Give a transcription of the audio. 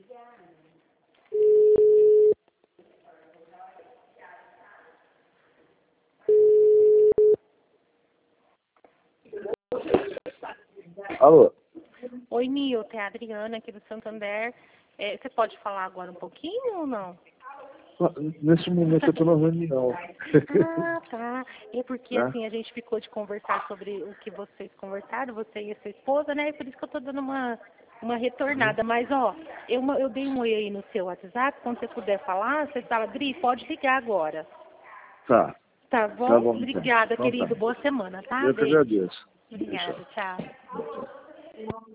Alô? Oi, Milton, é a Adriana aqui do Santander. Você pode falar agora um pouquinho ou não? Nesse momento eu estou na reunião. Ah, tá. É porque assim, a gente ficou de conversar sobre o que vocês conversaram, você e a sua esposa, né? E por isso que eu tô dando uma retornada. Mas, ó, eu dei um oi aí no seu WhatsApp. Quando você puder falar, você fala, Dri, pode ligar agora. Tá. Tá bom? Tá bom, Obrigada, então. querido. Tá. Boa semana, tá? Eu que Beijo. agradeço. Obrigada, tchau.